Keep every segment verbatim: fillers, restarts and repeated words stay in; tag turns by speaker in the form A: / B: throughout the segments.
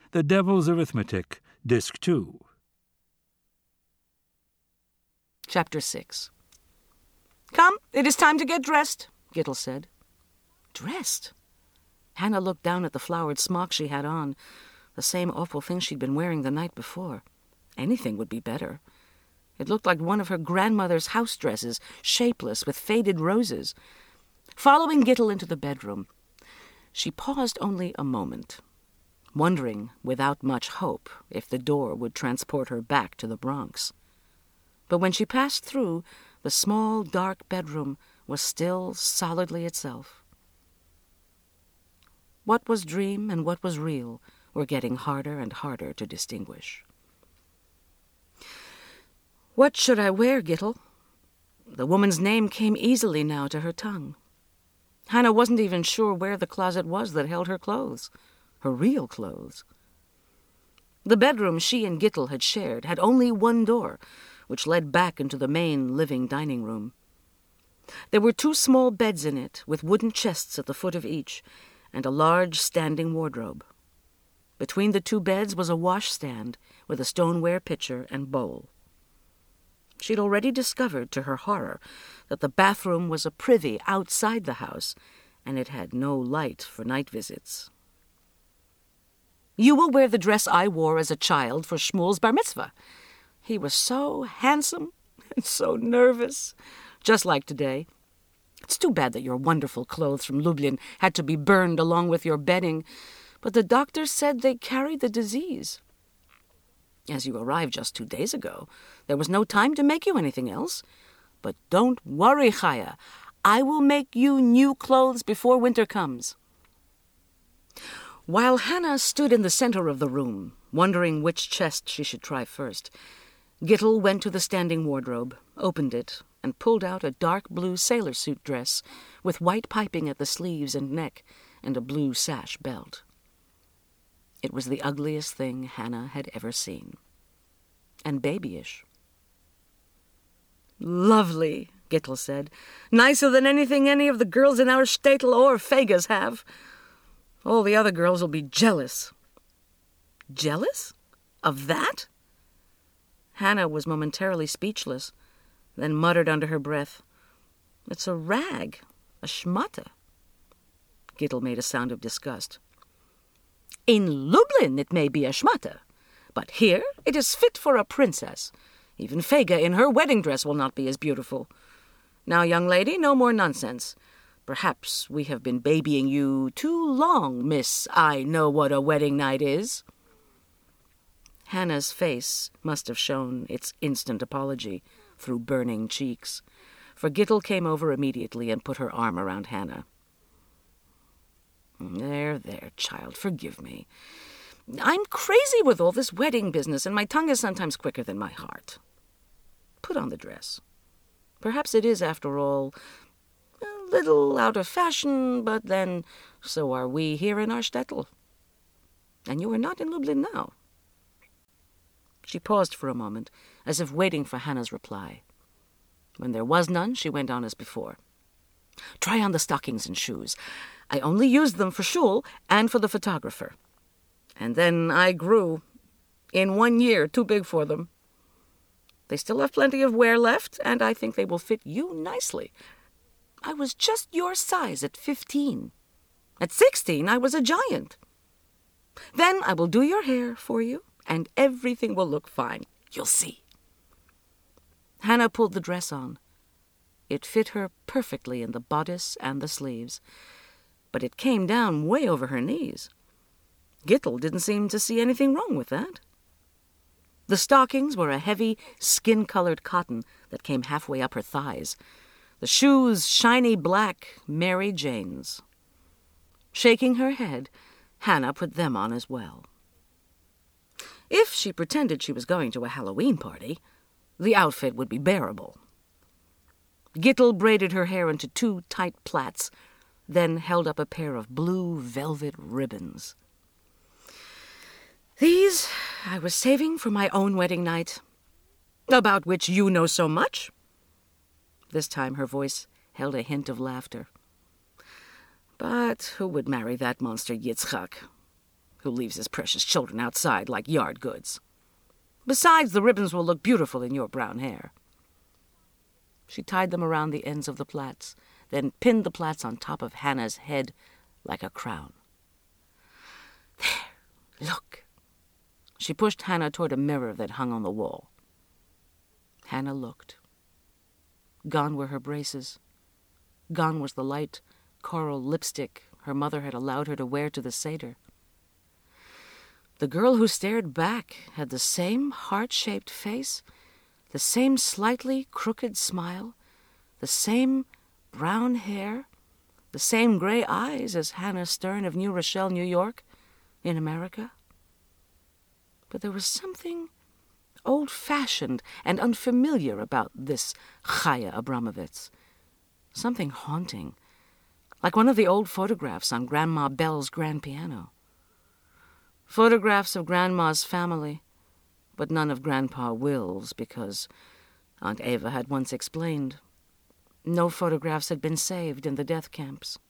A: The Devil's Arithmetic, Disc two.
B: Chapter six. "Come, it is time to get dressed," Gittel said. Dressed? Hannah looked down at the flowered smock she had on, the same awful thing she'd been wearing the night before. Anything would be better. It looked like one of her grandmother's house dresses, shapeless, with faded roses. Following Gittel into the bedroom, she paused only a moment, wondering, without much hope, if the door would transport her back to the Bronx. But when she passed through, the small, dark bedroom was still solidly itself. What was dream and what was real were getting harder and harder to distinguish. "What should I wear, Gittel?" The woman's name came easily now to her tongue. Hannah wasn't even sure where the closet was that held her clothes, her real clothes. The bedroom she and Gittel had shared had only one door, which led back into the main living dining room. There were two small beds in it, with wooden chests at the foot of each, and a large standing wardrobe. Between the two beds was a washstand with a stoneware pitcher and bowl. She'd already discovered, to her horror, that the bathroom was a privy outside the house, and it had no light for night visits. "You will wear the dress I wore as a child for Shmuel's bar mitzvah. He was so handsome and so nervous, just like today. It's too bad that your wonderful clothes from Lublin had to be burned along with your bedding, but the doctor said they carried the disease. As you arrived just two days ago, there was no time to make you anything else. But don't worry, Chaya. I will make you new clothes before winter comes." While Hannah stood in the center of the room, wondering which chest she should try first, Gittel went to the standing wardrobe, opened it, and pulled out a dark blue sailor suit dress with white piping at the sleeves and neck and a blue sash belt. It was the ugliest thing Hannah had ever seen, and babyish. "Lovely," Gittel said. "Nicer than anything any of the girls in our shtetl or Fegas have. All the other girls will be jealous." Jealous? Of that? Hannah was momentarily speechless, then muttered under her breath, "It's a rag, a shmata." Gittel made a sound of disgust. "In Lublin it may be a shmata, but here it is fit for a princess. Even Fega in her wedding dress will not be as beautiful. Now, young lady, no more nonsense. Perhaps we have been babying you too long, Miss I know what a wedding night is." Hannah's face must have shown its instant apology through burning cheeks, for Gittel came over immediately and put her arm around Hannah. "There, there, child, forgive me. I'm crazy with all this wedding business, and my tongue is sometimes quicker than my heart. Put on the dress. Perhaps it is, after all, a little out of fashion, but then so are we here in our shtetl. And you are not in Lublin now." She paused for a moment, as if waiting for Hannah's reply. When there was none, she went on as before. "Try on the stockings and shoes. I only used them for shul and for the photographer. And then I grew, in one year, too big for them. They still have plenty of wear left, and I think they will fit you nicely. I was just your size at fifteen. At sixteen, I was a giant. Then I will do your hair for you, and everything will look fine. You'll see." Hannah pulled the dress on. It fit her perfectly in the bodice and the sleeves, but it came down way over her knees. Gittel didn't seem to see anything wrong with that. The stockings were a heavy, skin-colored cotton that came halfway up her thighs. The shoes shiny black Mary Jane's. Shaking her head, Hannah put them on as well. If she pretended she was going to a Halloween party, the outfit would be bearable. Gittel braided her hair into two tight plaits, then held up a pair of blue velvet ribbons. "These I was saving for my own wedding night, about which you know so much." This time her voice held a hint of laughter. "But who would marry that monster Yitzchak? who leaves his precious children outside like yard goods. Besides, the ribbons will look beautiful in your brown hair. She tied them around the ends of the plaits, then pinned the plaits on top of Hannah's head like a crown. There, look. She pushed Hannah toward a mirror that hung on the wall. Hannah looked. Gone were her braces. Gone was the light coral lipstick her mother had allowed her to wear to the Seder. The girl who stared back had the same heart-shaped face, the same slightly crooked smile, the same brown hair, the same gray eyes as Hannah Stern of New Rochelle, New York, in America. But there was something old-fashioned and unfamiliar about this Chaya Abramovitz. Something haunting, like one of the old photographs on Grandma Bell's grand piano. Photographs of Grandma's family, but none of Grandpa Will's, because Aunt Eva had once explained no photographs had been saved in the death camps.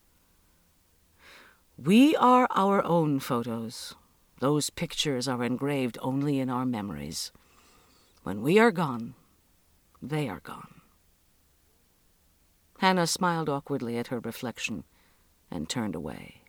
B: We are our own photos. Those pictures are engraved only in our memories. When we are gone, they are gone. Hannah smiled awkwardly at her reflection and turned away.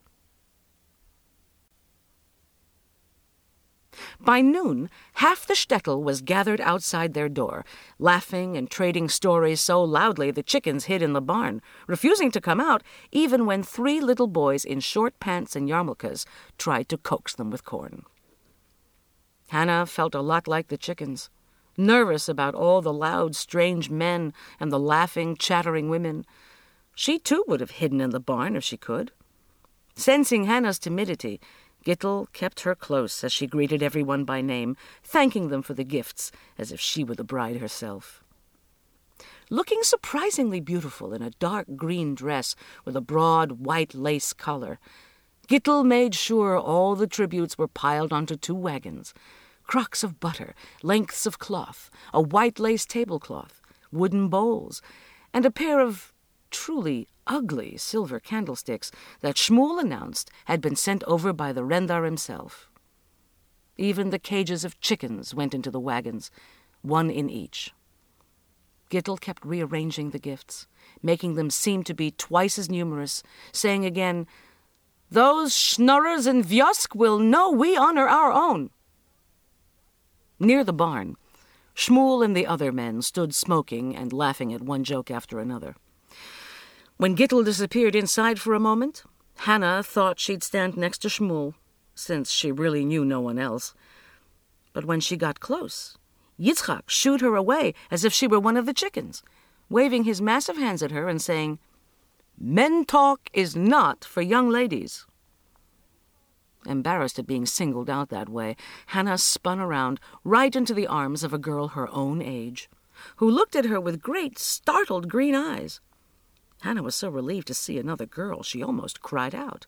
B: By noon, half the shtetl was gathered outside their door, laughing and trading stories so loudly the chickens hid in the barn, refusing to come out even when three little boys in short pants and yarmulkes tried to coax them with corn. Hannah felt a lot like the chickens, nervous about all the loud, strange men and the laughing, chattering women. She, too, would have hidden in the barn if she could. Sensing Hannah's timidity, Gittel kept her close as she greeted everyone by name, thanking them for the gifts as if she were the bride herself. Looking surprisingly beautiful in a dark green dress with a broad white lace collar, Gittel made sure all the tributes were piled onto two wagons, crocks of butter, lengths of cloth, a white lace tablecloth, wooden bowls, and a pair of truly ugly silver candlesticks that Shmuel announced had been sent over by the Rendar himself. Even the cages of chickens went into the wagons, one in each. Gittel kept rearranging the gifts, making them seem to be twice as numerous, saying again, "Those schnorrers in Vyosk will know we honor our own." Near the barn, Shmuel and the other men stood smoking and laughing at one joke after another. When Gittel disappeared inside for a moment, Hannah thought she'd stand next to Shmuel, since she really knew no one else. But when she got close, Yitzchak shooed her away as if she were one of the chickens, waving his massive hands at her and saying, "Men talk is not for young ladies." Embarrassed at being singled out that way, Hannah spun around right into the arms of a girl her own age, who looked at her with great, startled green eyes. Hannah was so relieved to see another girl, she almost cried out.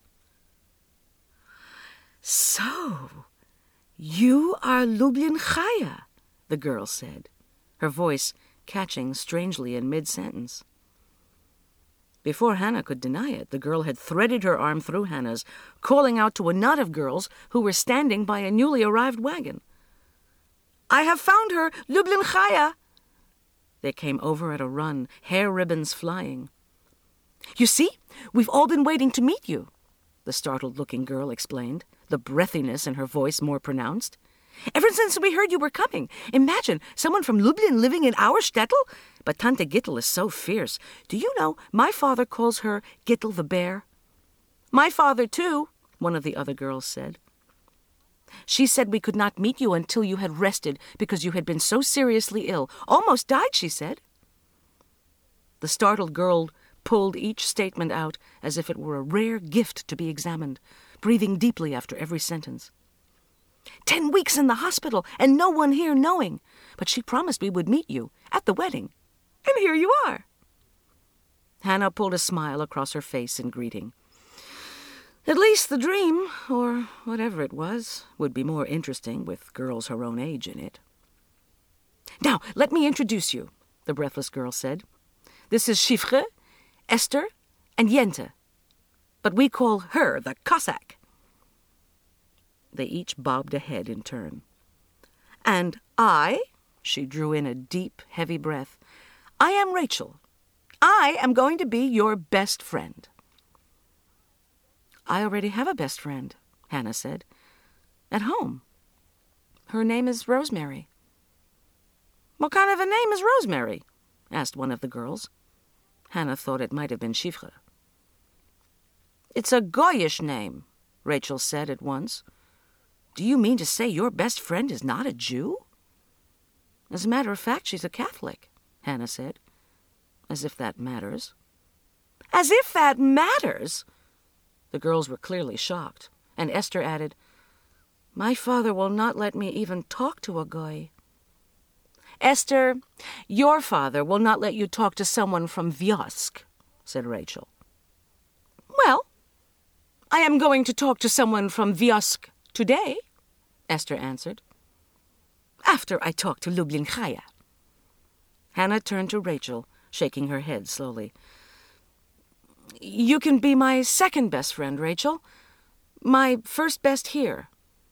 B: "So, you are Lublin Chaya," the girl said, her voice catching strangely in mid-sentence. Before Hannah could deny it, the girl had threaded her arm through Hannah's, calling out to a knot of girls who were standing by a newly arrived wagon. "I have found her, Lublin Chaya!" They came over at a run, hair ribbons flying. "You see, we've all been waiting to meet you," the startled-looking girl explained, the breathiness in her voice more pronounced. "Ever since we heard you were coming. Imagine, someone from Lublin living in our shtetl? But Tante Gittel is so fierce. Do you know, my father calls her Gittel the Bear." "My father, too," one of the other girls said. "She said we could not meet you until you had rested because you had been so seriously ill. Almost died, she said." The startled girl pulled each statement out as if it were a rare gift to be examined, breathing deeply after every sentence. Ten weeks in the hospital, and no one here knowing. But she promised we would meet you at the wedding. And here you are." Hannah pulled a smile across her face in greeting. At least the dream, or whatever it was, would be more interesting with girls her own age in it. "Now, let me introduce you," the breathless girl said. "This is Shifre, Esther, and Yente. But we call her the Cossack." They each bobbed a head in turn. "And I," she drew in a deep, heavy breath, "I am Rachel. I am going to be your best friend." "I already have a best friend," Hannah said. "At home. Her name is Rosemary." "What kind of a name is Rosemary?" asked one of the girls. Hannah thought it might have been Shifra. "It's a Goyish name," Rachel said at once. "Do you mean to say your best friend is not a Jew?" "As a matter of fact, she's a Catholic," Hannah said. "As if that matters." "As if that matters?" The girls were clearly shocked, and Esther added, "My father will not let me even talk to a Goy." "Esther, your father will not let you talk to someone from Vyosk," said Rachel. "Well, I am going to talk to someone from Vyosk today," Esther answered. "After I talk to Lublin Chaya." Hannah turned to Rachel, shaking her head slowly. "You can be my second best friend, Rachel. My first best here."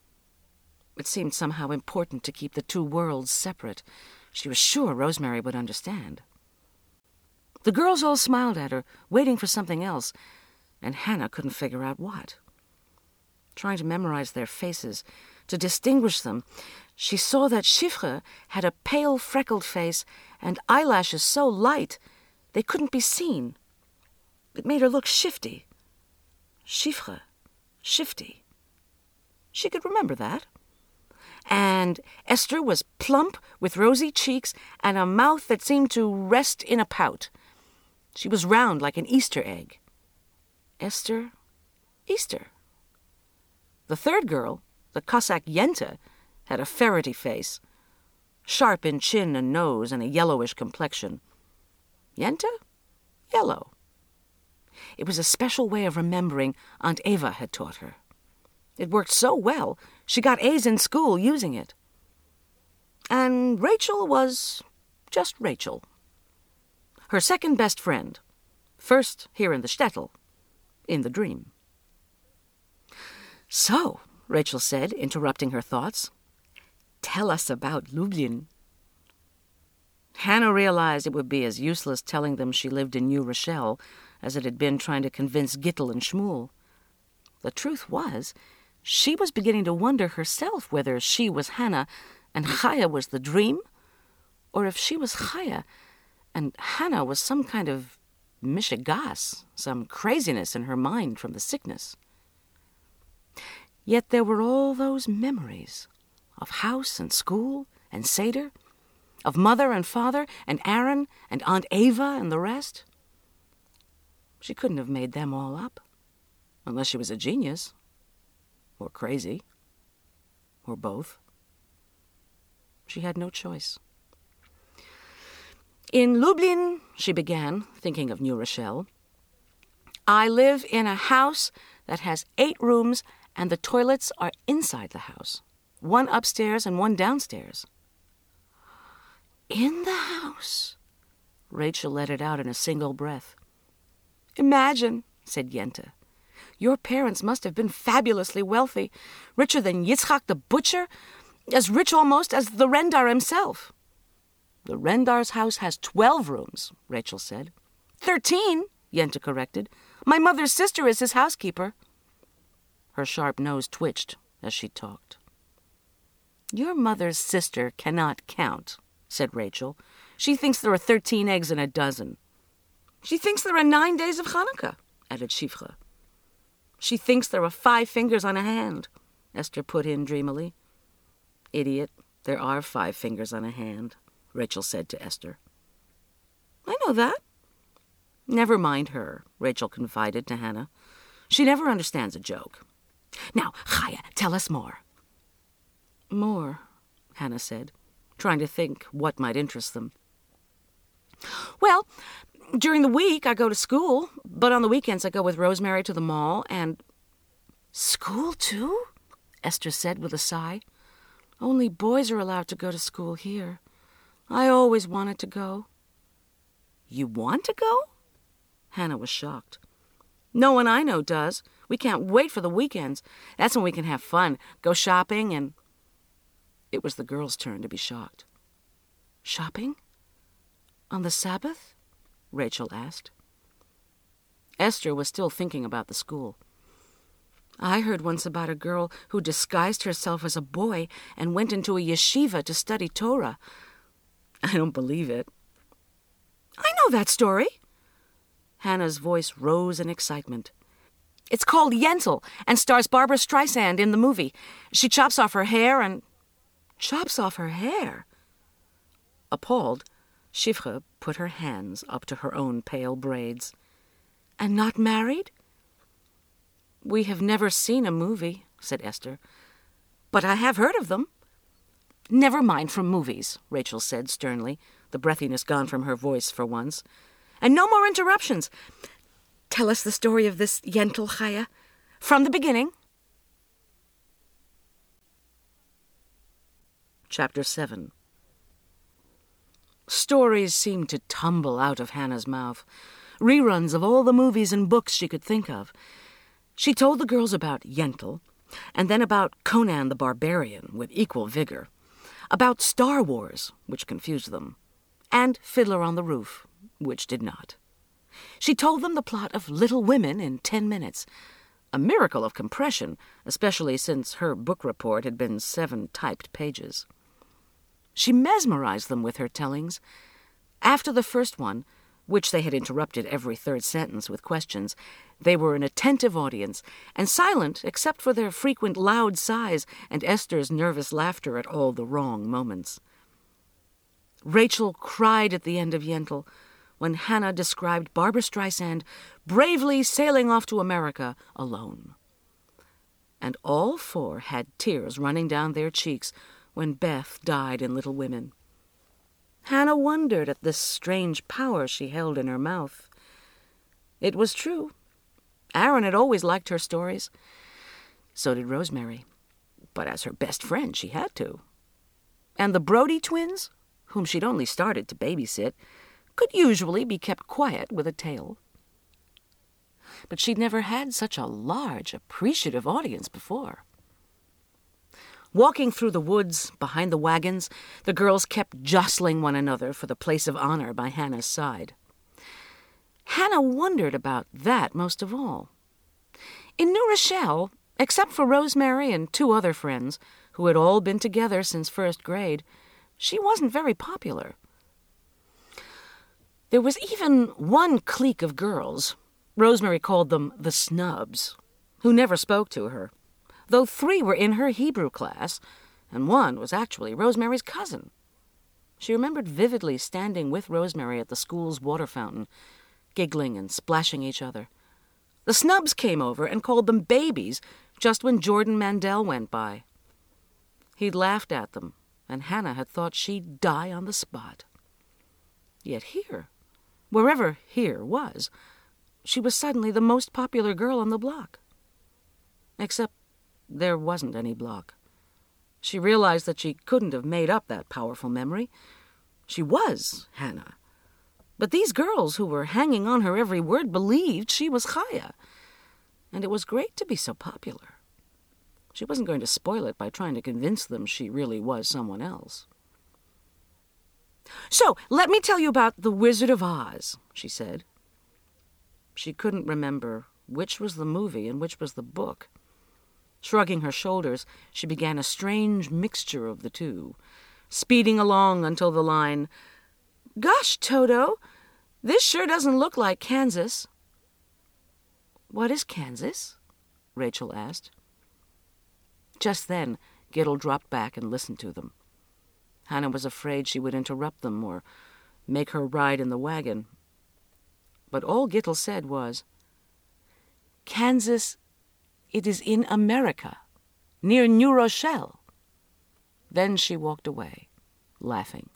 B: It seemed somehow important to keep the two worlds separate. She was sure Rosemary would understand. The girls all smiled at her, waiting for something else, and Hannah couldn't figure out what. Trying to memorize their faces, to distinguish them, she saw that Shifra had a pale, freckled face and eyelashes so light they couldn't be seen. It made her look shifty. Shifra, shifty. She could remember that. And Esther was plump with rosy cheeks and a mouth that seemed to rest in a pout. She was round like an Easter egg. Esther, Easter. The third girl, the Cossack Yenta, had a ferrety face, sharp in chin and nose and a yellowish complexion. Yenta? Yellow. It was a special way of remembering Aunt Eva had taught her. It worked so well, she got A's in school using it. And Rachel was just Rachel. Her second best friend, first here in the shtetl, in the dream. "So," Rachel said, interrupting her thoughts, "tell us about Lublin." Hannah realized it would be as useless telling them she lived in New Rochelle as it had been trying to convince Gittel and Shmuel. The truth was, she was beginning to wonder herself whether she was Hannah and Chaya was the dream, or if she was Chaya and Hannah was some kind of mishigas, some craziness in her mind from the sickness. Yet there were all those memories of house and school and Seder, of mother and father and Aaron and Aunt Eva and the rest. She couldn't have made them all up, unless she was a genius, or crazy, or both. She had no choice. "In Lublin," she began, thinking of New Rochelle, "I live in a house that has eight rooms and the toilets are inside the house, one upstairs and one downstairs." "In the house," Rachel let it out in a single breath. "Imagine," said Yenta. "Your parents must have been fabulously wealthy, richer than Yitzchak the butcher, as rich almost as the Rendar himself." "The Rendar's house has twelve rooms," Rachel said. Thirteen, Yenta corrected. "My mother's sister is his housekeeper." Her sharp nose twitched as she talked. "Your mother's sister cannot count," said Rachel. "She thinks there are thirteen eggs in a dozen." "She thinks there are nine days of Hanukkah," added Shifra. "She thinks there are five fingers on a hand," Esther put in dreamily. "Idiot, there are five fingers on a hand," Rachel said to Esther. "I know that." "Never mind her," Rachel confided to Hannah. "She never understands a joke. Now, Chaya, tell us more." "More," Hannah said, trying to think what might interest them. "Well, during the week I go to school, but on the weekends I go with Rosemary to the mall and—" "School, too?" Esther said with a sigh. "Only boys are allowed to go to school here. I always wanted to go." "You want to go?" Hannah was shocked. "No one I know does. We can't wait for the weekends. That's when we can have fun, go shopping, and... It was the girls' turn to be shocked. Shopping? On the Sabbath? Rachel asked. Esther was still thinking about the school. I heard once about a girl who disguised herself as a boy and went into a yeshiva to study Torah. I don't believe it. I know that story. Hannah's voice rose in excitement. It's called Yentl and stars Barbara Streisand in the movie. She chops off her hair and... Chops off her hair? Appalled, Shifra put her hands up to her own pale braids. And not married? We have never seen a movie, said Esther. But I have heard of them. Never mind from movies, Rachel said sternly, the breathiness gone from her voice for once. And no more interruptions. Tell us the story of this Yentl Chaya, from the beginning. Chapter seven. Stories seemed to tumble out of Hannah's mouth, reruns of all the movies and books she could think of. She told the girls about Yentl, and then about Conan the Barbarian with equal vigor, about Star Wars, which confused them, and Fiddler on the Roof, which did not. She told them the plot of Little Women in ten minutes, a miracle of compression, especially since her book report had been seven typed pages. She mesmerized them with her tellings. After the first one, which they had interrupted every third sentence with questions, they were an attentive audience, and silent except for their frequent loud sighs and Esther's nervous laughter at all the wrong moments. Rachel cried at the end of Yentl when Hannah described Barbara Streisand bravely sailing off to America alone. And all four had tears running down their cheeks when Beth died in Little Women. Hannah wondered at this strange power she held in her mouth. It was true. Aaron had always liked her stories. So did Rosemary. But as her best friend, she had to. And the Brody twins, whom she'd only started to babysit, could usually be kept quiet with a tale. But she'd never had such a large, appreciative audience before. Walking through the woods, behind the wagons, the girls kept jostling one another for the place of honor by Hannah's side. Hannah wondered about that most of all. In New Rochelle, except for Rosemary and two other friends, who had all been together since first grade, she wasn't very popular. There was even one clique of girls, Rosemary called them the Snubs, who never spoke to her, though three were in her Hebrew class, and one was actually Rosemary's cousin. She remembered vividly standing with Rosemary at the school's water fountain, giggling and splashing each other. The Snubs came over and called them babies just when Jordan Mandel went by. He'd laughed at them, and Hannah had thought she'd die on the spot. Yet here, wherever here was, she was suddenly the most popular girl on the block. Except there wasn't any block. She realized that she couldn't have made up that powerful memory. She was Hannah. But these girls who were hanging on her every word believed she was Chaya. And it was great to be so popular. She wasn't going to spoil it by trying to convince them she really was someone else. So, let me tell you about The Wizard of Oz, she said. She couldn't remember which was the movie and which was the book. Shrugging her shoulders, she began a strange mixture of the two, speeding along until the line, "Gosh, Toto, this sure doesn't look like Kansas." "What is Kansas?" Rachel asked. Just then, Gittel dropped back and listened to them. Hannah was afraid she would interrupt them or make her ride in the wagon. But all Gittel said was, "Kansas, it is in America, near New Rochelle." Then she walked away, laughing.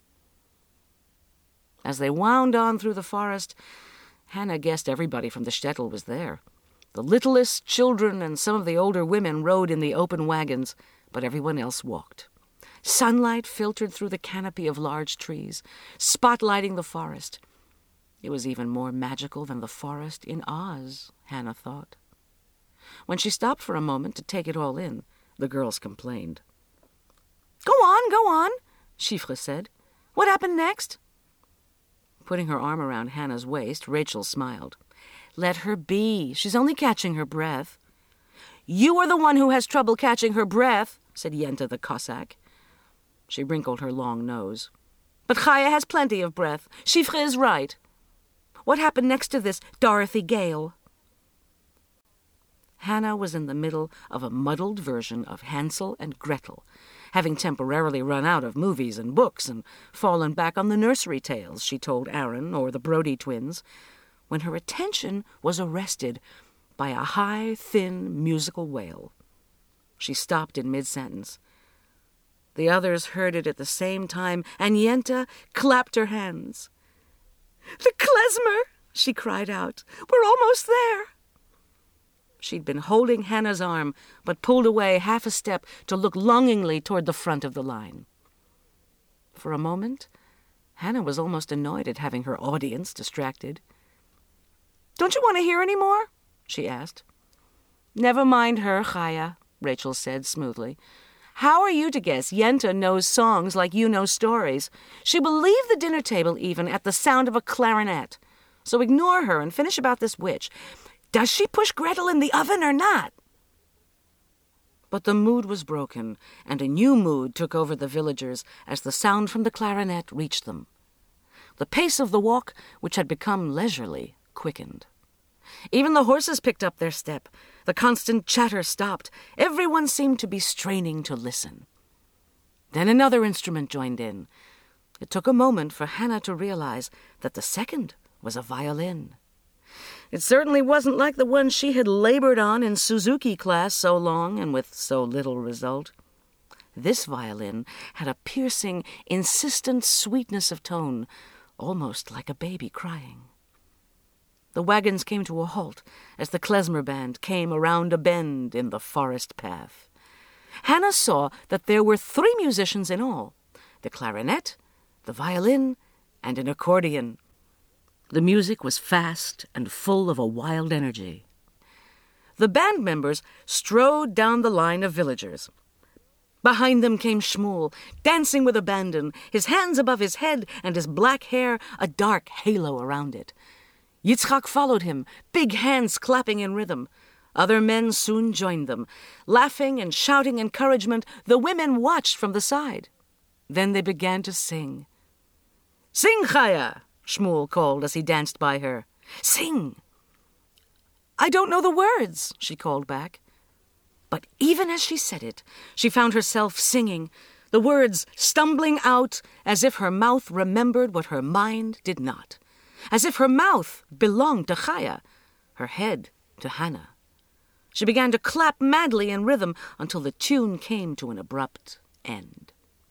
B: As they wound on through the forest, Hannah guessed everybody from the shtetl was there. The littlest children and some of the older women rode in the open wagons, but everyone else walked. Sunlight filtered through the canopy of large trees, spotlighting the forest. It was even more magical than the forest in Oz, Hannah thought. When she stopped for a moment to take it all in, the girls complained. "Go on, go on," Chiffre said. "What happened next?" Putting her arm around Hannah's waist, Rachel smiled. "Let her be. She's only catching her breath." "You are the one who has trouble catching her breath," said Yenta the Cossack. She wrinkled her long nose. "But Chaya has plenty of breath. Chiffre is right. What happened next to this Dorothy Gale?" Hannah was in the middle of a muddled version of Hansel and Gretel, having temporarily run out of movies and books and fallen back on the nursery tales she told Aaron or the Brody twins, when her attention was arrested by a high, thin, musical wail. She stopped in mid-sentence. The others heard it at the same time, and Yenta clapped her hands. "The klezmer!" she cried out. "We're almost there!" She'd been holding Hannah's arm, but pulled away half a step to look longingly toward the front of the line. For a moment, Hannah was almost annoyed at having her audience distracted. "Don't you want to hear any more?" she asked. "Never mind her, Chaya," Rachel said smoothly. "How are you to guess Yenta knows songs like you know stories? She will leave the dinner table even at the sound of a clarinet. So ignore her and finish about this witch. Does she push Gretel in the oven or not?" But the mood was broken, and a new mood took over the villagers as the sound from the clarinet reached them. The pace of the walk, which had become leisurely, quickened. Even the horses picked up their step. The constant chatter stopped. Everyone seemed to be straining to listen. Then another instrument joined in. It took a moment for Hannah to realize that the second was a violin. It certainly wasn't like the one she had labored on in Suzuki class so long and with so little result. This violin had a piercing, insistent sweetness of tone, almost like a baby crying. The wagons came to a halt as the klezmer band came around a bend in the forest path. Hannah saw that there were three musicians in all, the clarinet, the violin, and an accordion. The music was fast and full of a wild energy. The band members strode down the line of villagers. Behind them came Shmuel, dancing with abandon, his hands above his head and his black hair a dark halo around it. Yitzchak followed him, big hands clapping in rhythm. Other men soon joined them. Laughing and shouting encouragement, the women watched from the side. Then they began to sing. "Sing, Chaya!" Shmuel called as he danced by her. "Sing!" "I don't know the words," she called back. But even as she said it, she found herself singing, the words stumbling out as if her mouth remembered what her mind did not, as if her mouth belonged to Chaya, her head to Hannah. She began to clap madly in rhythm until the tune came to an abrupt end.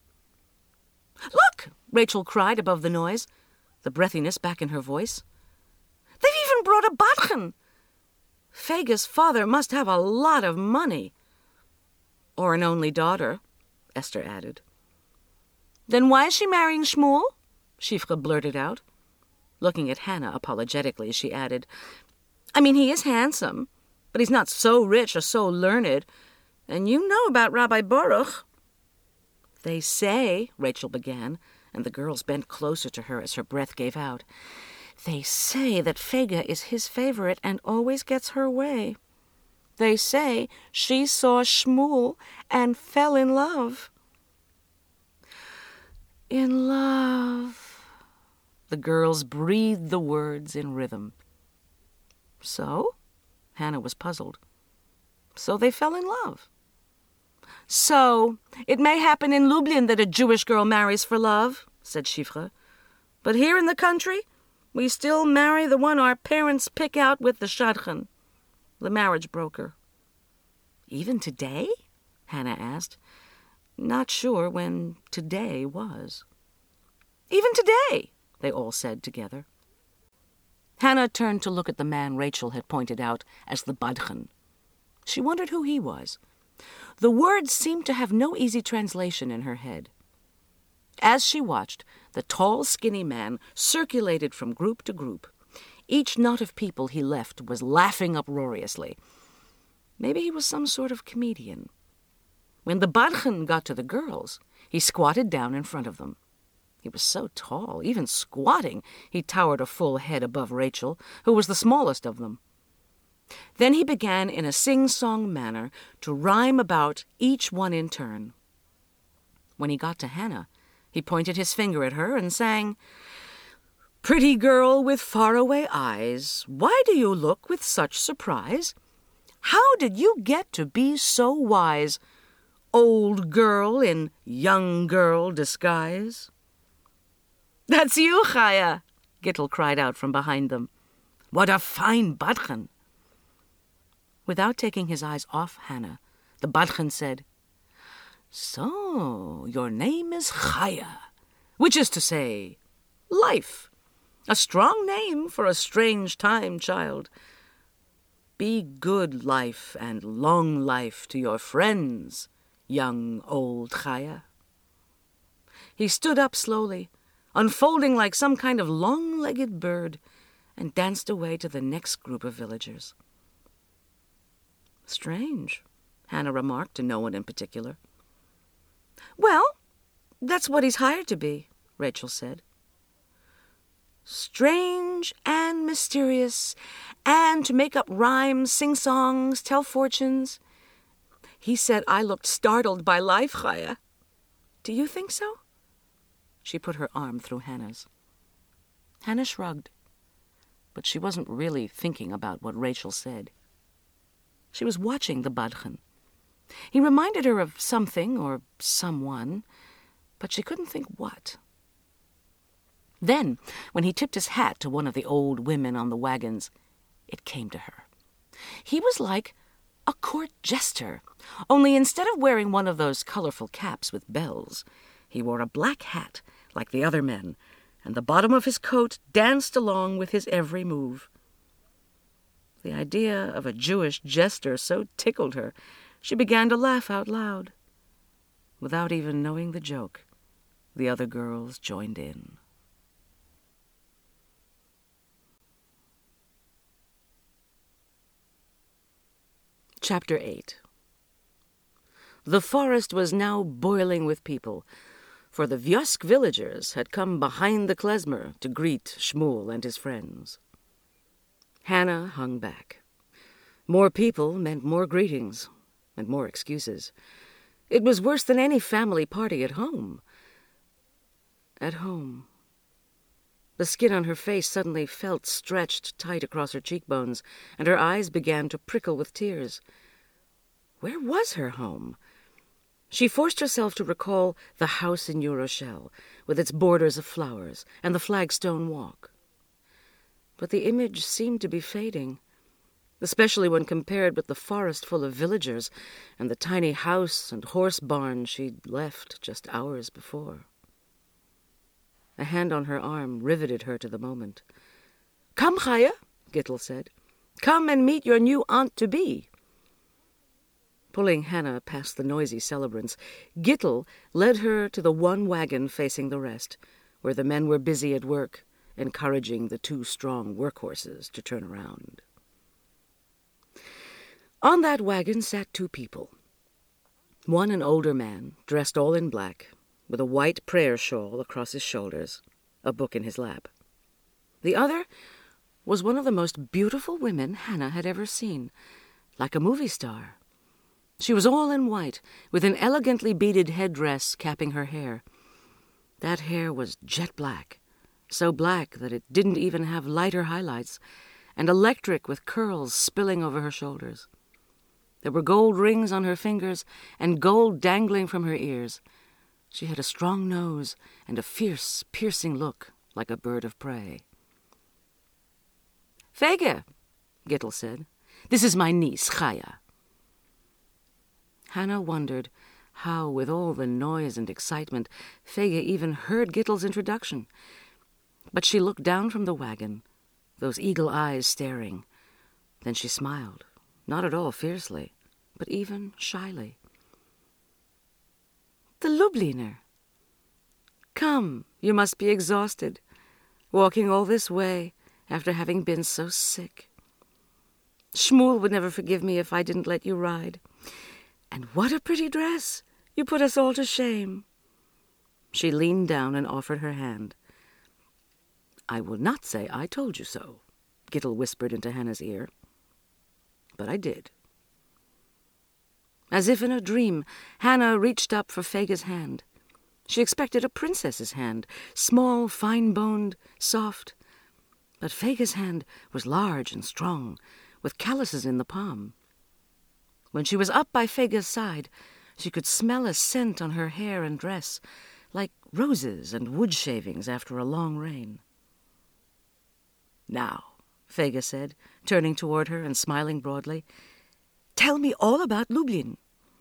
B: "Look!" Rachel cried above the noise, the breathiness back in her voice. "They've even brought a badchen! Fega's father must have a lot of money." "Or an only daughter," Esther added. "Then why is she marrying Shmuel?" Shifra blurted out. Looking at Hannah apologetically, she added, "I mean, he is handsome, but he's not so rich or so learned. And you know about Rabbi Baruch." "They say," Rachel began, and the girls bent closer to her as her breath gave out, "they say that Fega is his favorite and always gets her way. They say she saw Shmuel and fell in love." "In love." The girls breathed the words in rhythm. "So?" Hannah was puzzled. "So they fell in love." "So, it may happen in Lublin that a Jewish girl marries for love," said Shifra. "But here in the country, we still marry the one our parents pick out with the shadchan, the marriage broker." "Even today?" Hannah asked, not sure when today was. "Even today," they all said together. Hannah turned to look at the man Rachel had pointed out as the badchen. She wondered who he was. The words seemed to have no easy translation in her head. As she watched, the tall, skinny man circulated from group to group. Each knot of people he left was laughing uproariously. Maybe he was some sort of comedian. When the Badchen got to the girls, he squatted down in front of them. He was so tall, even squatting, he towered a full head above Rachel, who was the smallest of them. Then he began in a sing-song manner to rhyme about each one in turn. When he got to Hannah, he pointed his finger at her and sang, "Pretty girl with faraway eyes, why do you look with such surprise? How did you get to be so wise, old girl in young girl disguise?" "That's you, Chaya," Gittel cried out from behind them. "What a fine Badchen!" Without taking his eyes off Hannah, the Badchen said, "So, your name is Chaya, which is to say, life. A strong name for a strange time, child. Be good life and long life to your friends, young old Chaya." He stood up slowly, unfolding like some kind of long-legged bird, and danced away to the next group of villagers. "Strange," Hannah remarked to no one in particular. "Well, that's what he's hired to be," Rachel said. "Strange and mysterious, and to make up rhymes, sing songs, tell fortunes. He said I looked startled by life, Chaya. Do you think so?" She put her arm through Hannah's. Hannah shrugged, but she wasn't really thinking about what Rachel said. She was watching the Badchen. He reminded her of something or someone, but she couldn't think what. Then, when he tipped his hat to one of the old women on the wagons, it came to her. He was like a court jester, only instead of wearing one of those colorful caps with bells, he wore a black hat like the other men, and the bottom of his coat danced along with his every move. The idea of a Jewish jester so tickled her, she began to laugh out loud. Without even knowing the joke, the other girls joined in. Chapter eight. The forest was now boiling with people, for the Vyosk villagers had come behind the klezmer to greet Shmuel and his friends. Hannah hung back. More people meant more greetings and more excuses. It was worse than any family party at home. At home. The skin on her face suddenly felt stretched tight across her cheekbones, and her eyes began to prickle with tears. Where was her home? She forced herself to recall the house in New Rochelle, with its borders of flowers, and the flagstone walk. But the image seemed to be fading, especially when compared with the forest full of villagers and the tiny house and horse barn she'd left just hours before. A hand on her arm riveted her to the moment. "Come, Chaya," Gittel said. "Come and meet your new aunt-to-be." Pulling Hannah past the noisy celebrants, Gittel led her to the one wagon facing the rest, where the men were busy at work, encouraging the two strong workhorses to turn around. On that wagon sat two people. One an older man, dressed all in black, with a white prayer shawl across his shoulders, a book in his lap. The other was one of the most beautiful women Hannah had ever seen, like a movie star. She was all in white, with an elegantly beaded headdress capping her hair. That hair was jet black, so black that it didn't even have lighter highlights, and electric with curls spilling over her shoulders. There were gold rings on her fingers and gold dangling from her ears. She had a strong nose and a fierce, piercing look like a bird of prey. "Fege," Gittel said. "This is my niece, Chaya." Hannah wondered how, with all the noise and excitement, Fege even heard Gittel's introduction. But she looked down from the wagon, those eagle eyes staring. Then she smiled, not at all fiercely, but even shyly. "The Lubliner. Come, you must be exhausted, walking all this way after having been so sick." Shmuel would never forgive me if I didn't let you ride. And what a pretty dress! You put us all to shame." She leaned down and offered her hand. "I will not say I told you so," Gittel whispered into Hannah's ear. "But I did." As if in a dream, Hannah reached up for Fega's hand. She expected a princess's hand, small, fine-boned, soft. But Fega's hand was large and strong, with calluses in the palm. When she was up by Fega's side, she could smell a scent on her hair and dress, like roses and wood shavings after a long rain. "Now," Fega said, turning toward her and smiling broadly, "tell me all about Lublin."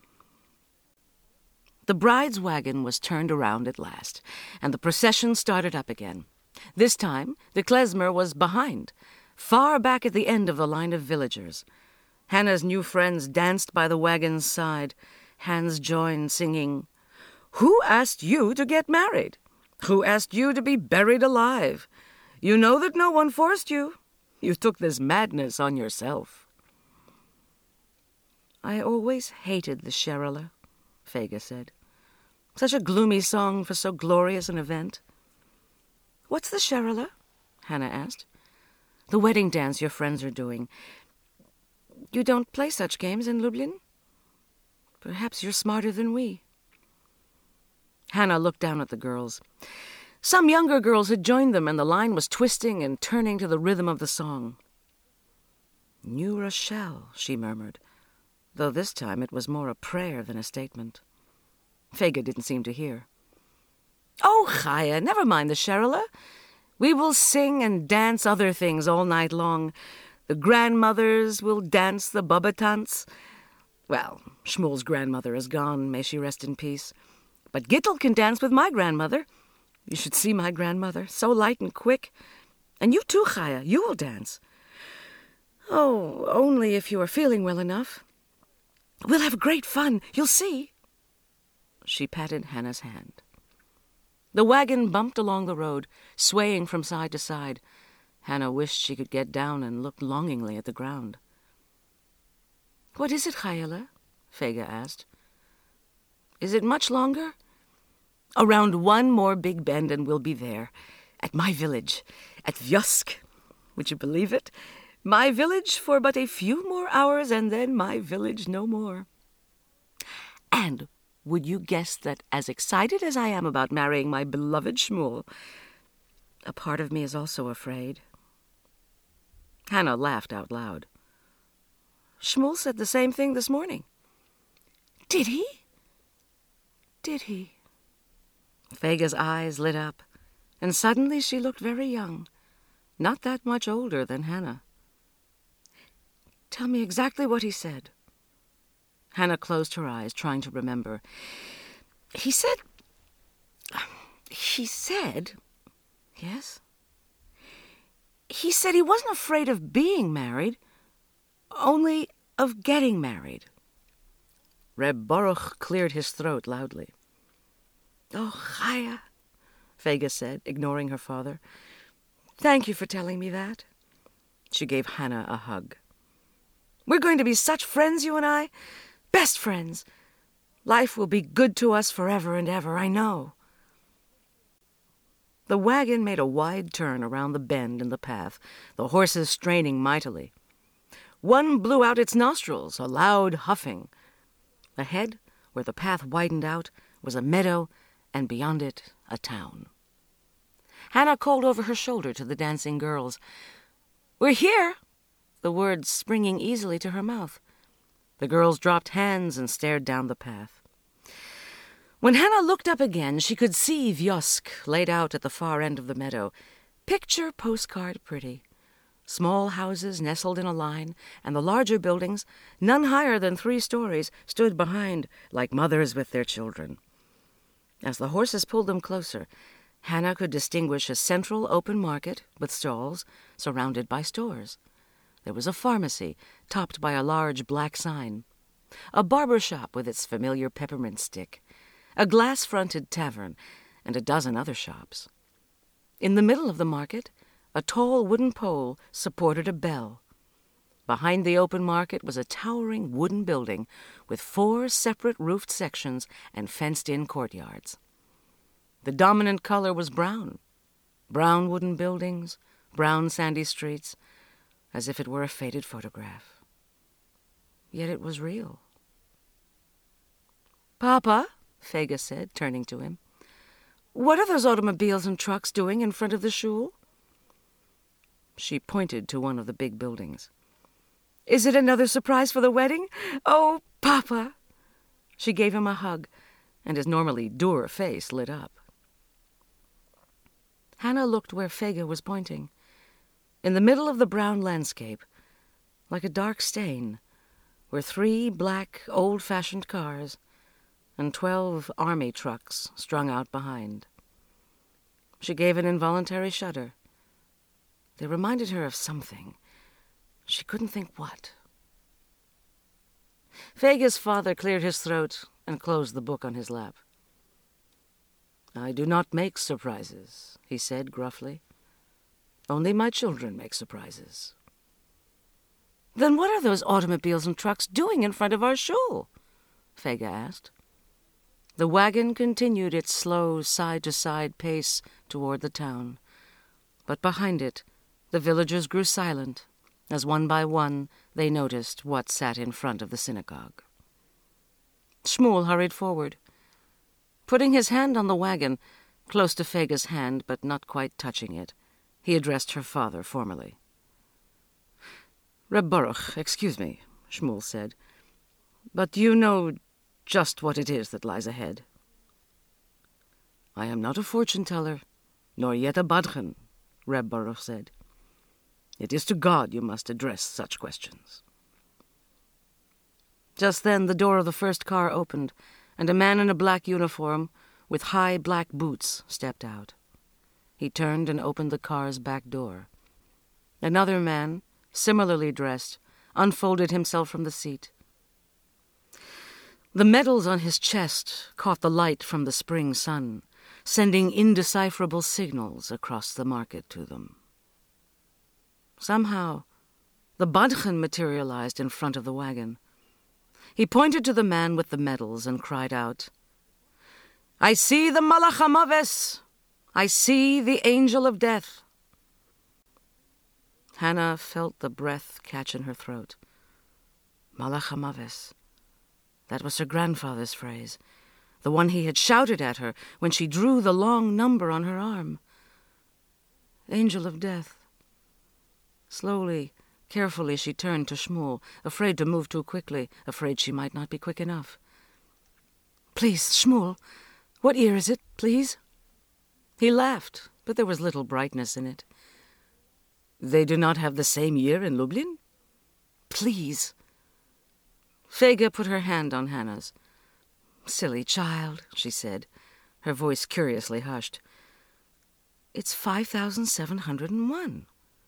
B: The bride's wagon was turned around at last, and the procession started up again. This time, the klezmer was behind, far back at the end of the line of villagers. Hannah's new friends danced by the wagon's side. Hands joined, singing, "Who asked you to get married? Who asked you to be buried alive? You know that no one forced you. You took this madness on yourself." "I always hated the Sherala," Fega said. "Such a gloomy song for so glorious an event." "What's the Sherala?" Hannah asked. "The wedding dance your friends are doing. You don't play such games in Lublin? Perhaps you're smarter than we." Hannah looked down at the girls. Some younger girls had joined them, and the line was twisting and turning to the rhythm of the song. "New Rochelle," she murmured, though this time it was more a prayer than a statement. Fega didn't seem to hear. "Oh, Chaya, never mind the Sherala. We will sing and dance other things all night long. The grandmothers will dance the Babatants. Well, Shmuel's grandmother is gone, may she rest in peace. But Gittel can dance with my grandmother. You should see my grandmother, so light and quick. And you too, Chaya, you will dance. Oh, only if you are feeling well enough. We'll have great fun, you'll see." She patted Hannah's hand. The wagon bumped along the road, swaying from side to side. Hannah wished she could get down and look longingly at the ground. "What is it, Chayela?" Fega asked. "Is it much longer?" "Around one more big bend and we'll be there. At my village, at Vyosk. Would you believe it? My village for but a few more hours and then my village no more. And would you guess that as excited as I am about marrying my beloved Shmuel, a part of me is also afraid?" Hannah laughed out loud. "Shmuel said the same thing this morning." "Did he? Did he?" Fega's eyes lit up, and suddenly she looked very young, not that much older than Hannah. "Tell me exactly what he said." Hannah closed her eyes, trying to remember. He said... He said... Yes? He said he wasn't afraid of being married, only of getting married. Reb Baruch cleared his throat loudly. "Oh, Chaya," Fega said, ignoring her father. "Thank you for telling me that." She gave Hannah a hug. "We're going to be such friends, you and I. Best friends. Life will be good to us forever and ever, I know." The wagon made a wide turn around the bend in the path, the horses straining mightily. One blew out its nostrils, a loud huffing. Ahead, where the path widened out, was a meadow, and beyond it, a town. Hannah called over her shoulder to the dancing girls. "We're here," the words springing easily to her mouth. The girls dropped hands and stared down the path. When Hannah looked up again, she could see Vyosk laid out at the far end of the meadow. Picture postcard pretty. Small houses nestled in a line, and the larger buildings, none higher than three stories, stood behind like mothers with their children. As the horses pulled them closer, Hannah could distinguish a central open market with stalls surrounded by stores. There was a pharmacy topped by a large black sign, a barber shop with its familiar peppermint stick, a glass-fronted tavern, and a dozen other shops. In the middle of the market, a tall wooden pole supported a bell. Behind the open market was a towering wooden building with four separate roofed sections and fenced-in courtyards. The dominant color was brown. Brown wooden buildings, brown sandy streets, as if it were a faded photograph. Yet it was real. "Papa," Fega said, turning to him, "what are those automobiles and trucks doing in front of the shul?" She pointed to one of the big buildings. "Is it another surprise for the wedding? Oh, Papa!" She gave him a hug, and his normally dour face lit up. Hannah looked where Fega was pointing. In the middle of the brown landscape, like a dark stain, were three black, old-fashioned cars and twelve army trucks strung out behind. She gave an involuntary shudder. They reminded her of something. She couldn't think what. Fega's father cleared his throat and closed the book on his lap. "I do not make surprises," he said gruffly. "Only my children make surprises." "Then what are those automobiles and trucks doing in front of our shul?" Fega asked. The wagon continued its slow side-to-side pace toward the town, but behind it the villagers grew silent as one by one they noticed what sat in front of the synagogue. Shmuel hurried forward. Putting his hand on the wagon, close to Fega's hand but not quite touching it, he addressed her father formally. "Reb Baruch, excuse me," Shmuel said, "but you know just what it is that lies ahead." "I am not a fortune-teller, nor yet a badchen," Reb Baruch said. "It is to God you must address such questions." Just then the door of the first car opened, and a man in a black uniform with high black boots stepped out. He turned and opened the car's back door. Another man, similarly dressed, unfolded himself from the seat. The medals on his chest caught the light from the spring sun, sending indecipherable signals across the market to them. Somehow, the badchen materialized in front of the wagon. He pointed to the man with the medals and cried out, "I see the Malach HaMaves! I see the angel of death!" Hannah felt the breath catch in her throat. Malach HaMaves. That was her grandfather's phrase, the one he had shouted at her when she drew the long number on her arm. Angel of death. Slowly, carefully, she turned to Shmuel, afraid to move too quickly, afraid she might not be quick enough. "Please, Shmuel, what year is it, please?" He laughed, but there was little brightness in it. "They do not have the same year in Lublin?" "Please." Fega put her hand on Hannah's. "Silly child," she said, her voice curiously hushed. "It's five thousand seven hundred and one."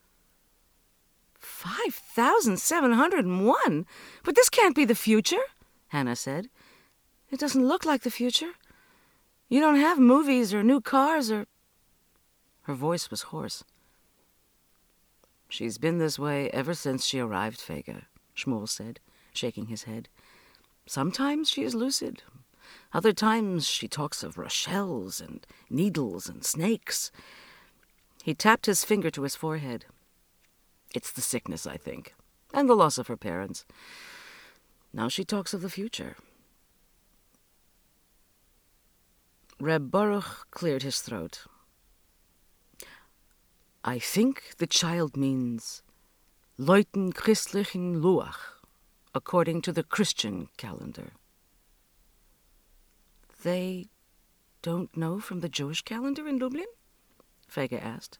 B: Five thousand seven hundred and one? But this can't be the future," Hannah said. "It doesn't look like the future. You don't have movies or new cars or—" Her voice was hoarse. "She's been this way ever since she arrived, Fega," Shmuel said, shaking his head. "Sometimes she is lucid. Other times she talks of Rochelles and needles and snakes." He tapped his finger to his forehead. "It's the sickness, I think, and the loss of her parents. Now she talks of the future." Reb Baruch cleared his throat. "I think the child means Leuten christlichen Luach, according to the Christian calendar." "They don't know from the Jewish calendar in Lublin?" Fega asked.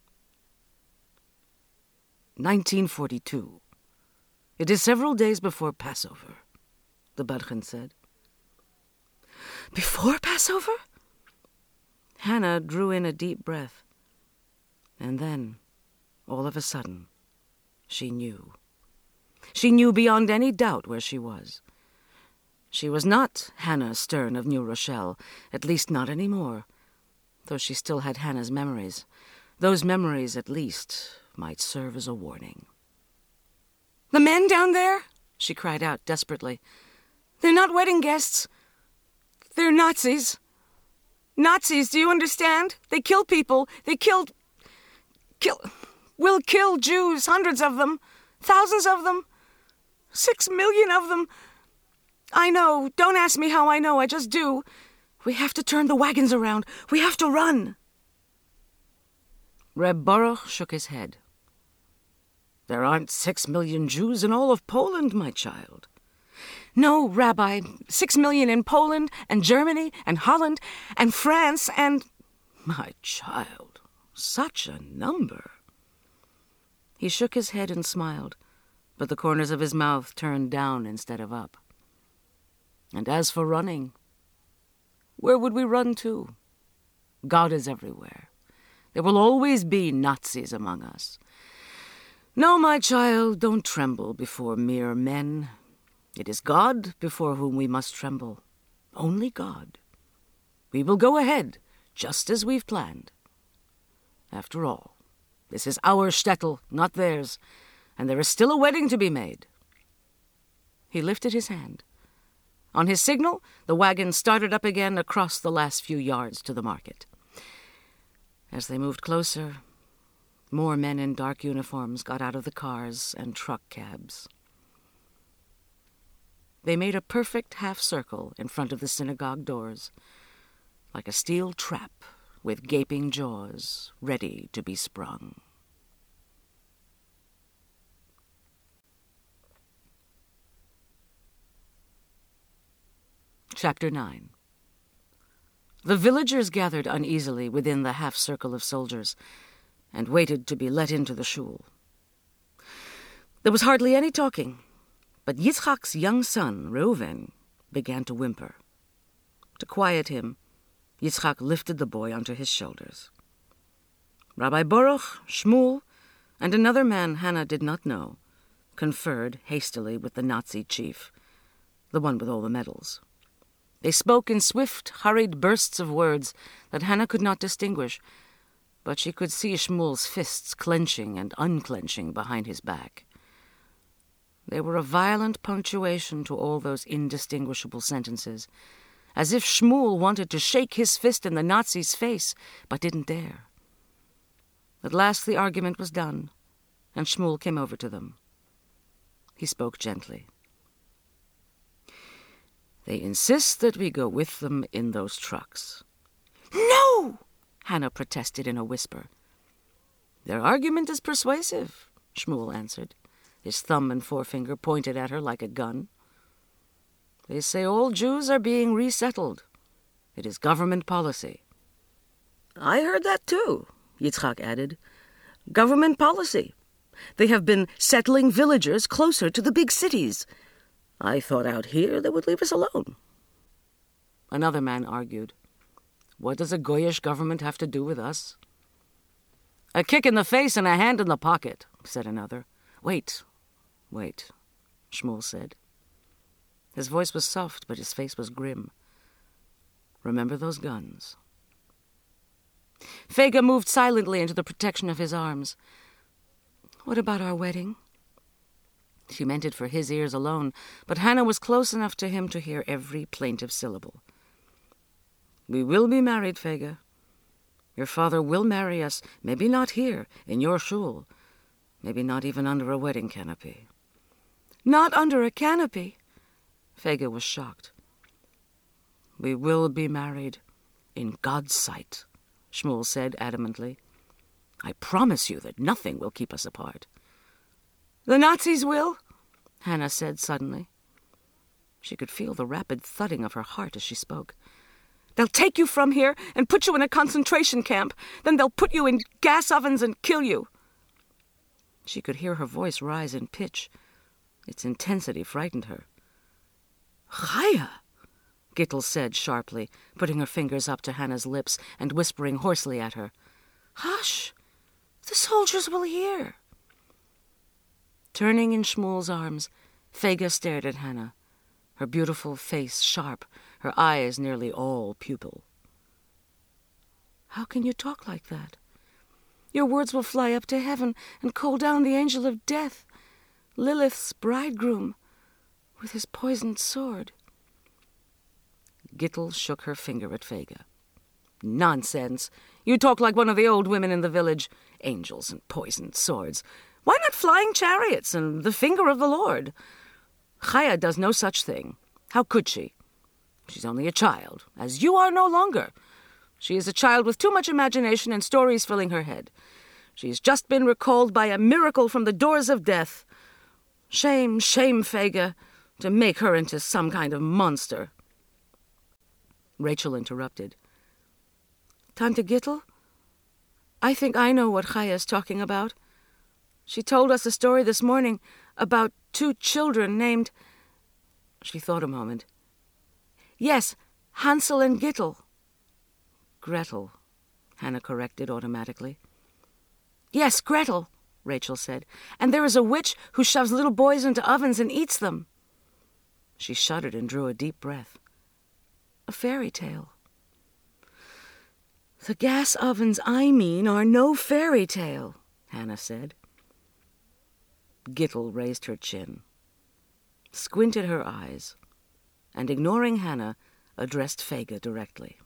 B: nineteen forty-two. It is several days before Passover," the badchen said. "Before Passover?" Hannah drew in a deep breath. And then, all of a sudden, she knew. She knew beyond any doubt where she was. She was not Hannah Stern of New Rochelle, at least not anymore, though she still had Hannah's memories. Those memories, at least, might serve as a warning. The men down there? She cried out desperately. They're not wedding guests. They're Nazis. Nazis, do you understand? They kill people. They killed... Kill... will kill Jews, hundreds of them. Thousands of them. Six million of them. I know. Don't ask me how I know. I just do. We have to turn the wagons around. We have to run. Reb Baruch shook his head. There aren't six million Jews in all of Poland, my child. No, Rabbi. Six million in Poland and Germany and Holland and France and... My child, such a number. He shook his head and smiled, but the corners of his mouth turned down instead of up. And as for running, where would we run to? God is everywhere. There will always be Nazis among us. No, my child, don't tremble before mere men. It is God before whom we must tremble. Only God. We will go ahead, just as we've planned. After all, this is our shtetl, not theirs, and there is still a wedding to be made. He lifted his hand. On his signal, the wagon started up again across the last few yards to the market. As they moved closer, more men in dark uniforms got out of the cars and truck cabs. They made a perfect half circle in front of the synagogue doors, like a steel trap with gaping jaws ready to be sprung. Chapter nine. The villagers gathered uneasily within the half-circle of soldiers and waited to be let into the shul. There was hardly any talking, but Yitzchak's young son, Reuven, began to whimper. To quiet him, Yitzchak lifted the boy onto his shoulders. Rabbi Baruch, Shmuel, and another man Hannah did not know, conferred hastily with the Nazi chief, the one with all the medals. They spoke in swift, hurried bursts of words that Hannah could not distinguish, but she could see Shmuel's fists clenching and unclenching behind his back. They were a violent punctuation to all those indistinguishable sentences, as if Shmuel wanted to shake his fist in the Nazi's face, but didn't dare. At last the argument was done, and Shmuel came over to them. He spoke gently. They insist that we go with them in those trucks. No! Hannah protested in a whisper. Their argument is persuasive, Shmuel answered. His thumb and forefinger pointed at her like a gun. They say all Jews are being resettled. It is government policy. I heard that too, Yitzchak added. Government policy. They have been settling villagers closer to the big cities. I thought out here they would leave us alone. Another man argued. What does a Goyish government have to do with us? A kick in the face and a hand in the pocket, said another. Wait, wait, Shmuel said. His voice was soft, but his face was grim. Remember those guns. Fega moved silently into the protection of his arms. What about our wedding? She meant it for his ears alone, but Hannah was close enough to him to hear every plaintive syllable. We will be married, Fega. Your father will marry us, maybe not here, in your shul, maybe not even under a wedding canopy. Not under a canopy? Fega was shocked. We will be married in God's sight, Shmuel said adamantly. I promise you that nothing will keep us apart. The Nazis will, Hannah said suddenly. She could feel the rapid thudding of her heart as she spoke. They'll take you from here and put you in a concentration camp. Then they'll put you in gas ovens and kill you. She could hear her voice rise in pitch. Its intensity frightened her. Chaya, Gittel said sharply, putting her fingers up to Hannah's lips and whispering hoarsely at her. Hush! The soldiers will hear. Turning in Shmuel's arms, Fega stared at Hannah, her beautiful face sharp, her eyes nearly all pupil. How can you talk like that? Your words will fly up to heaven and call down the angel of death. Lilith's bridegroom, with his poisoned sword. Gittel shook her finger at Fega. Nonsense. You talk like one of the old women in the village. Angels and poisoned swords. Why not flying chariots and the finger of the Lord? Chaya does no such thing. How could she? She's only a child, as you are no longer. She is a child with too much imagination and stories filling her head. She's just been recalled by a miracle from the doors of death. Shame, shame, Fega, to make her into some kind of monster. Rachel interrupted. Tante Gittel, I think I know what Chaya is talking about. She told us a story this morning about two children named... She thought a moment. Yes, Hansel and Gittel. Gretel, Hannah corrected automatically. Yes, Gretel, Rachel said. And there is a witch who shoves little boys into ovens and eats them. She shuddered and drew a deep breath. A fairy tale. The gas ovens I mean are no fairy tale, Hannah said. Gittel raised her chin, squinted her eyes, and ignoring Hannah, addressed Fega directly.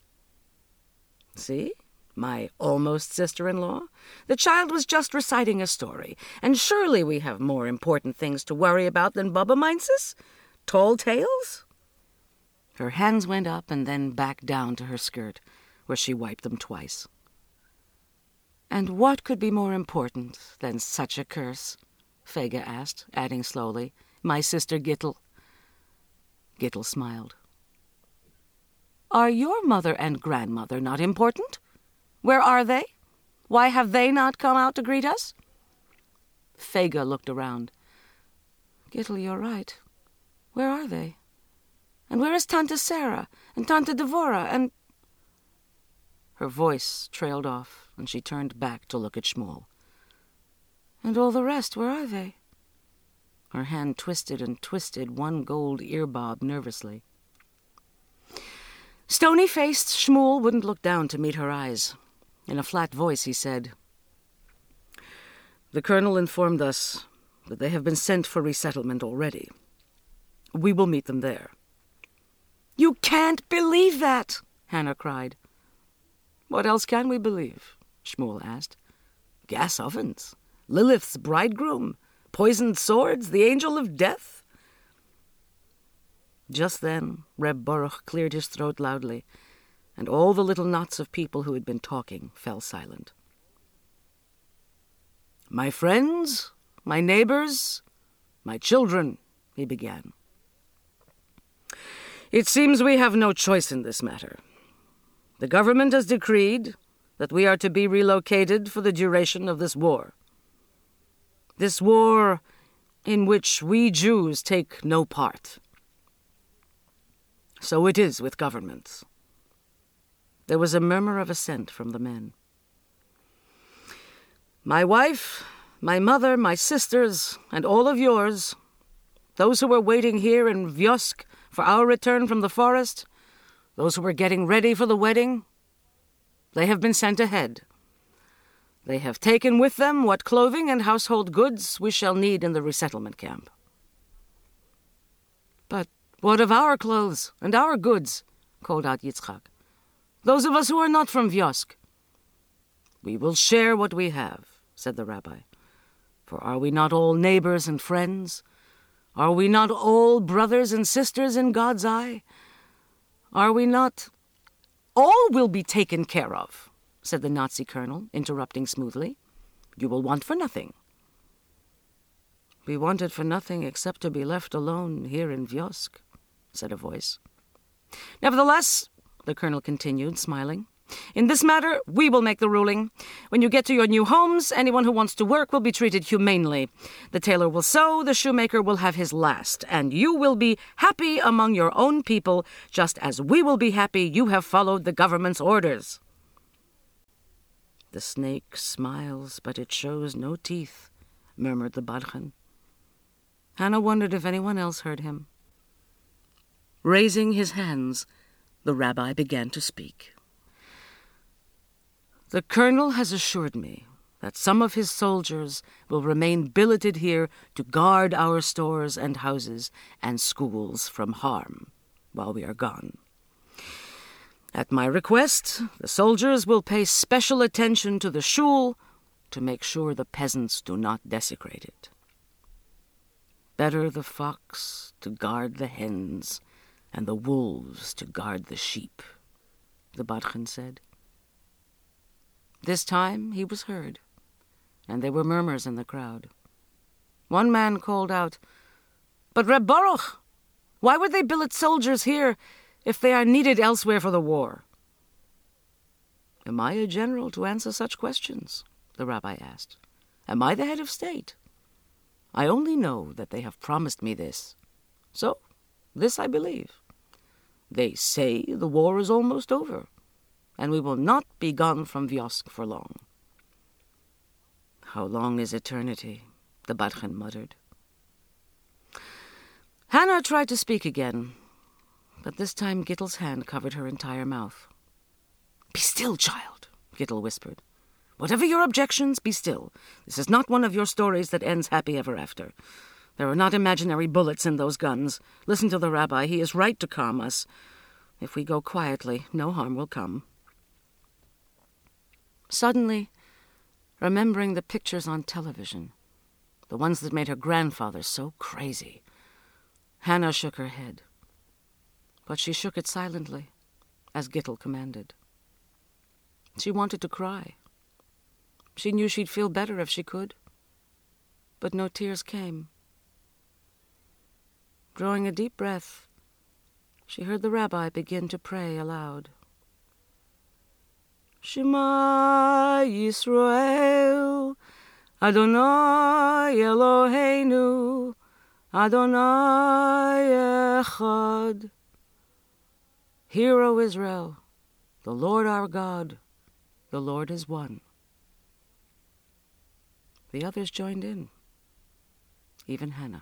B: See? My almost sister-in-law? The child was just reciting a story, and surely we have more important things to worry about than Bubba Meinses? Tall tales? Her hands went up and then back down to her skirt, where she wiped them twice. And what could be more important than such a curse? Fega asked, adding slowly, My sister Gittel. Gittel smiled. Are your mother and grandmother not important? Where are they? Why have they not come out to greet us? Fega looked around. Gittel, you're right. Where are they? And where is Tante Sarah and Tante Devora and... Her voice trailed off, and she turned back to look at Shmuel. And all the rest, where are they? Her hand twisted and twisted one gold earbob nervously. Stony-faced Shmuel wouldn't look down to meet her eyes. In a flat voice he said, The colonel informed us that they have been sent for resettlement already. We will meet them there. You can't believe that, Hannah cried. What else can we believe? Shmuel asked. Gas ovens, Lilith's bridegroom, poisoned swords, the angel of death. Just then, Reb Baruch cleared his throat loudly, and all the little knots of people who had been talking fell silent. My friends, my neighbors, my children, he began. It seems we have no choice in this matter. The government has decreed that we are to be relocated for the duration of this war. This war in which we Jews take no part. So it is with governments. There was a murmur of assent from the men. My wife, my mother, my sisters, and all of yours, those who were waiting here in Vyosk for our return from the forest, those who were getting ready for the wedding, they have been sent ahead. They have taken with them what clothing and household goods we shall need in the resettlement camp. But what of our clothes and our goods? Called out Yitzchak. Those of us who are not from Vyosk. We will share what we have, said the rabbi. For are we not all neighbors and friends? Are we not all brothers and sisters in God's eye? Are we not... All will be taken care of, said the Nazi colonel, interrupting smoothly. You will want for nothing. We wanted for nothing except to be left alone here in Vyosk, said a voice. Nevertheless, the colonel continued, smiling, in this matter, we will make the ruling. When you get to your new homes, anyone who wants to work will be treated humanely. The tailor will sew, the shoemaker will have his last, and you will be happy among your own people, just as we will be happy you have followed the government's orders. The snake smiles, but it shows no teeth, murmured the Badchan. Hannah wondered if anyone else heard him. Raising his hands, the rabbi began to speak. The colonel has assured me that some of his soldiers will remain billeted here to guard our stores and houses and schools from harm while we are gone. At my request, the soldiers will pay special attention to the shul to make sure the peasants do not desecrate it. Better the fox to guard the hens and the wolves to guard the sheep, the Badchen said. This time he was heard, and there were murmurs in the crowd. One man called out, "But Reb Baruch, why would they billet soldiers here if they are needed elsewhere for the war?" "Am I a general to answer such questions?" the rabbi asked. "Am I the head of state? I only know that they have promised me this. So, this I believe. They say the war is almost over, and we will not be gone from Vyosk for long." "How long is eternity?" the Badchen muttered. Hannah tried to speak again, but this time Gittel's hand covered her entire mouth. "Be still, child," Gittel whispered. "Whatever your objections, be still. This is not one of your stories that ends happy ever after. There are not imaginary bullets in those guns. Listen to the rabbi. He is right to calm us. If we go quietly, no harm will come." Suddenly, remembering the pictures on television, the ones that made her grandfather so crazy, Hannah shook her head. But she shook it silently, as Gittel commanded. She wanted to cry. She knew she'd feel better if she could, but no tears came. Drawing a deep breath, she heard the rabbi begin to pray aloud. "Shema Yisrael, Adonai Eloheinu, Adonai Echad. Hear, O Israel, the Lord our God, the Lord is one." The others joined in, even Hannah.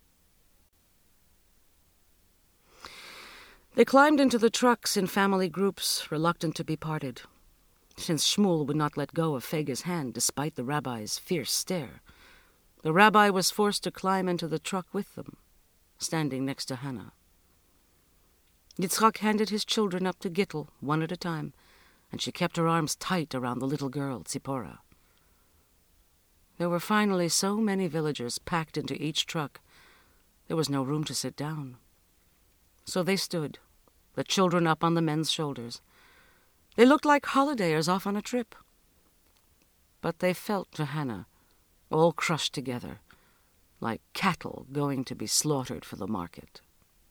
B: They climbed into the trucks in family groups, reluctant to be parted, since Shmuel would not let go of Fege's hand despite the rabbi's fierce stare. The rabbi was forced to climb into the truck with them, standing next to Hannah. Yitzchak handed his children up to Gittel, one at a time, and she kept her arms tight around the little girl, Tzipora. There were finally so many villagers packed into each truck, there was no room to sit down. So they stood, the children up on the men's shoulders. They looked like holidayers off on a trip. But they felt to Hannah, all crushed together, like cattle going to be slaughtered for the market.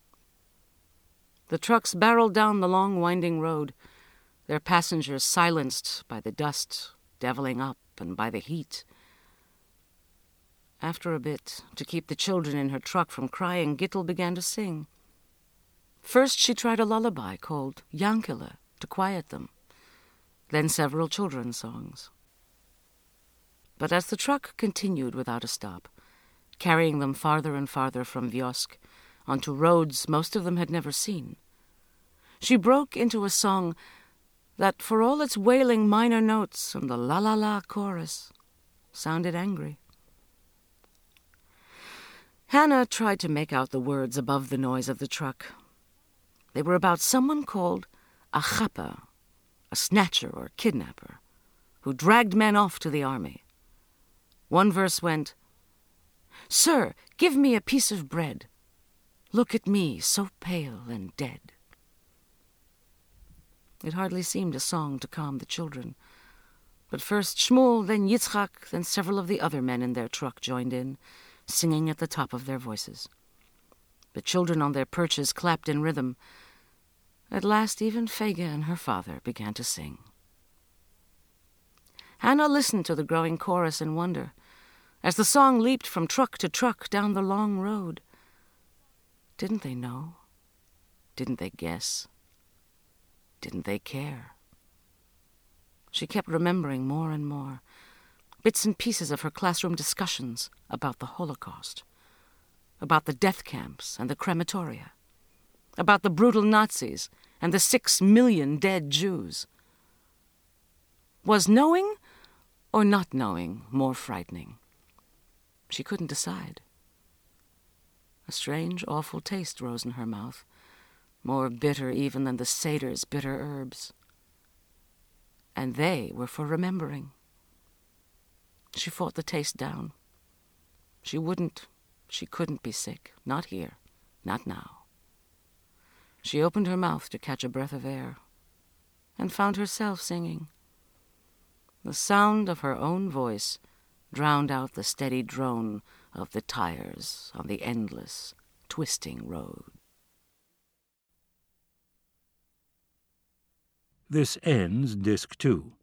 B: The trucks barreled down the long winding road, their passengers silenced by the dust deviling up and by the heat. After a bit, to keep the children in her truck from crying, Gittel began to sing. First she tried a lullaby called Yankele to quiet them, then several children's songs. But as the truck continued without a stop, carrying them farther and farther from Vyosk onto roads most of them had never seen, she broke into a song that, for all its wailing minor notes and the la-la-la chorus, sounded angry. Hannah tried to make out the words above the noise of the truck. They were about someone called a chapper, a snatcher or kidnapper, who dragged men off to the army. One verse went, "Sir, give me a piece of bread. Look at me, so pale and dead." It hardly seemed a song to calm the children. But first Shmuel, then Yitzchak, then several of the other men in their truck joined in, singing at the top of their voices. The children on their perches clapped in rhythm. At last even Fege and her father began to sing. Hannah listened to the growing chorus in wonder, as the song leaped from truck to truck down the long road. Didn't they know? Didn't they guess? Didn't they care? She kept remembering more and more, bits and pieces of her classroom discussions about the Holocaust, about the death camps and the crematoria, about the brutal Nazis and the six million dead Jews. Was knowing or not knowing more frightening? She couldn't decide. A strange, awful taste rose in her mouth, more bitter even than the satyr's bitter herbs. And they were for remembering. She fought the taste down. She wouldn't, she couldn't be sick. Not here. Not now. She opened her mouth to catch a breath of air, and found herself singing. The sound of her own voice drowned out the steady drone of the tires on the endless, twisting road.
A: This ends Disc two.